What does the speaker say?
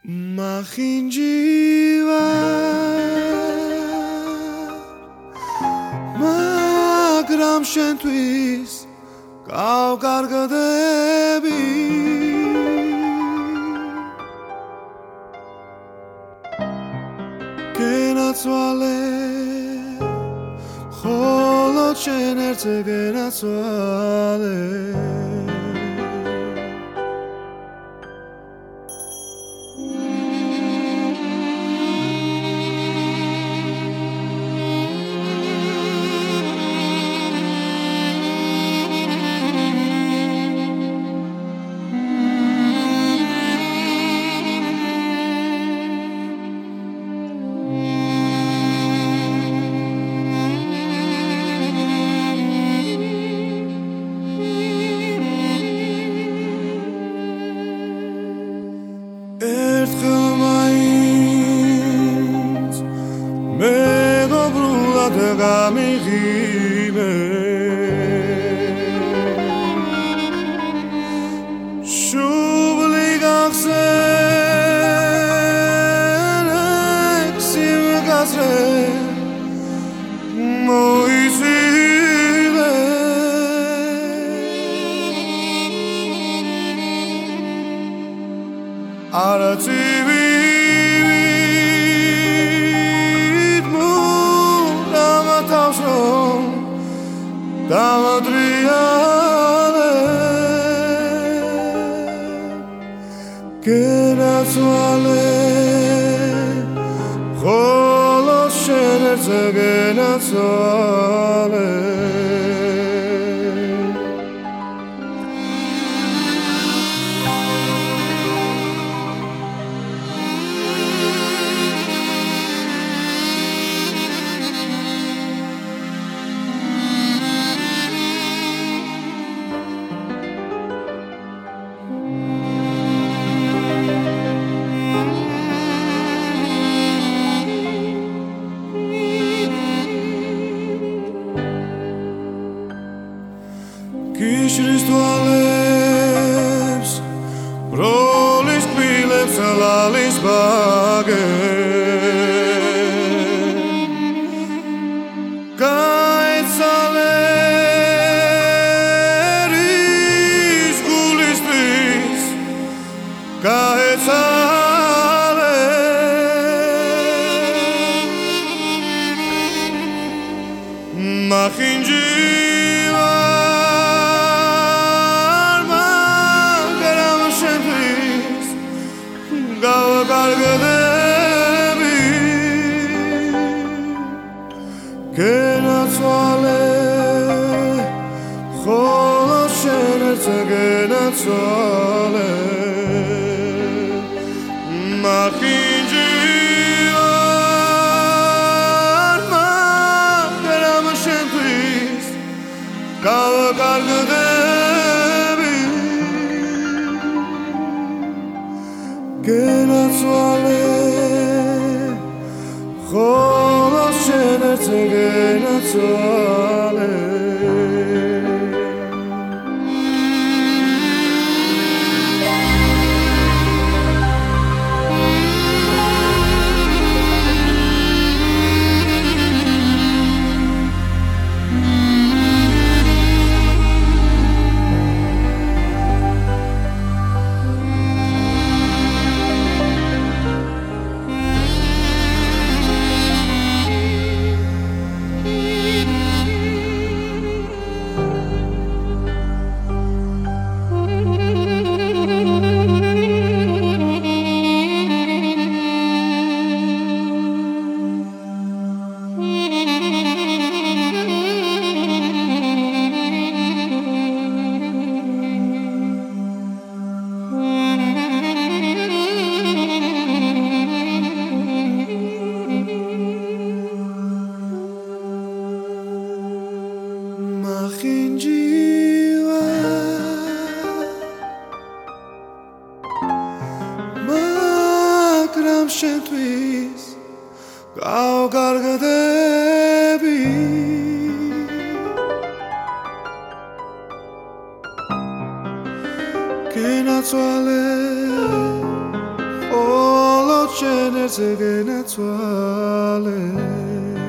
Mahinjiva Magram შენთვის გავკარგდები გენაცვალე ხოლო შენ ერთზე გენაცვალე გამიღიმე შუბლი გახსენე სიმღაზე მოიცილე არაცივი Damadriale Gенაცვალე ხოლო შენ ერთზე გენაცვალე Kishris toalebs, brolis kvilebs, lalis bagen. Kaetzaleris gulis tris, kaetzale. Mahinjiva გავკარგდები გენაცვალე ხოლო შენ ერთზე გენაცვალე მაჰინჯივარ მაგრამ შენთვის გავკარგდები გენაცვალე ხოლო შენ ერთზე გენაცვალე Mahinjiva მაგრამ შენთვის გავკარგდები გენაცვალე Solo c'è nel segreto